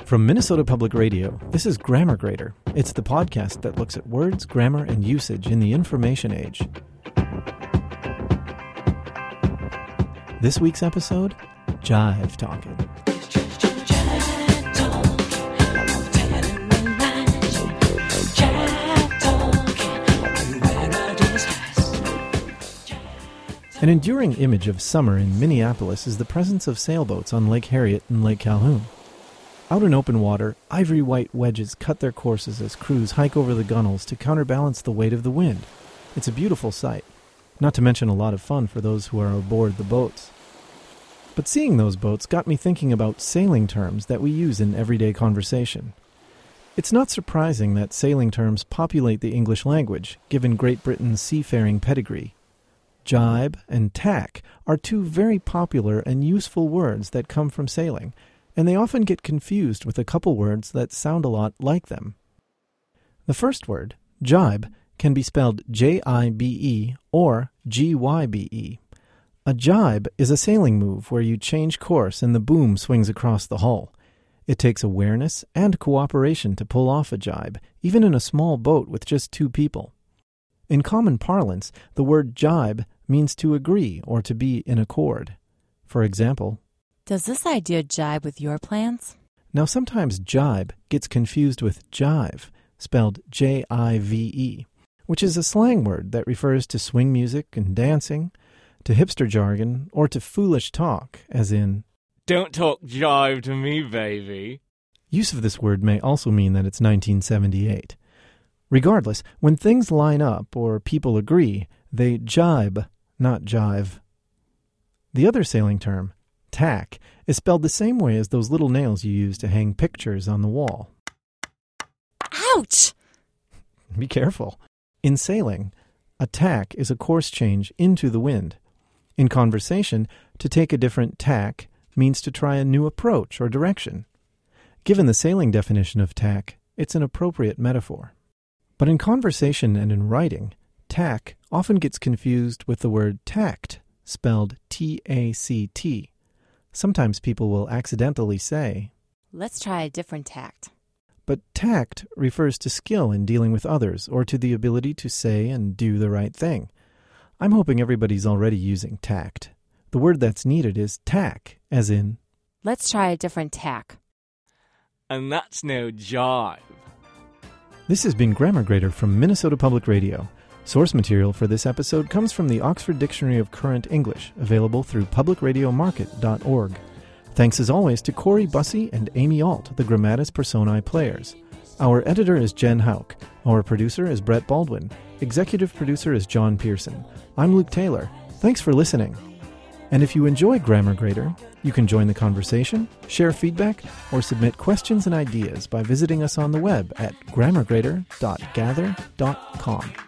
From Minnesota Public Radio, this is Grammar Grader. It's the podcast that looks at words, grammar, and usage in the information age. This week's episode, Jive Talking. An enduring image of summer in Minneapolis is the presence of sailboats on Lake Harriet and Lake Calhoun. Out in open water, ivory-white wedges cut their courses as crews hike over the gunnels to counterbalance the weight of the wind. It's a beautiful sight, not to mention a lot of fun for those who are aboard the boats. But seeing those boats got me thinking about sailing terms that we use in everyday conversation. It's not surprising that sailing terms populate the English language, given Great Britain's seafaring pedigree. Jibe and tack are two very popular and useful words that come from sailing, and they often get confused with a couple words that sound a lot like them. The first word, jibe, can be spelled J-I-B-E or G-Y-B-E. A jibe is a sailing move where you change course and the boom swings across the hull. It takes awareness and cooperation to pull off a jibe, even in a small boat with just two people. In common parlance, the word jibe means to agree or to be in accord. For example, does this idea jibe with your plans? Now sometimes jibe gets confused with jive, spelled J-I-V-E, which is a slang word that refers to swing music and dancing, to hipster jargon, or to foolish talk, as in, "Don't talk jive to me, baby." Use of this word may also mean that it's 1978. Regardless, when things line up or people agree, they jibe, not jive. The other sailing term, tack, is spelled the same way as those little nails you use to hang pictures on the wall. Ouch! Be careful. In sailing, a tack is a course change into the wind. In conversation, to take a different tack means to try a new approach or direction. Given the sailing definition of tack, it's an appropriate metaphor. But in conversation and in writing, tack often gets confused with the word tact, spelled T-A-C-T. Sometimes people will accidentally say, "Let's try a different tact." But tact refers to skill in dealing with others or to the ability to say and do the right thing. I'm hoping everybody's already using tact. The word that's needed is tack, as in, "Let's try a different tack." And that's no jive. This has been Grammar Grader from Minnesota Public Radio. Source material for this episode comes from the Oxford Dictionary of Current English, available through publicradiomarket.org. Thanks as always to Corey Bussey and Amy Alt, the Grammatis Personae players. Our editor is Jen Houck. Our producer is Brett Baldwin. Executive producer is John Pearson. I'm Luke Taylor. Thanks for listening. And if you enjoy Grammar Grader, you can join the conversation, share feedback, or submit questions and ideas by visiting us on the web at grammargrader.gather.com.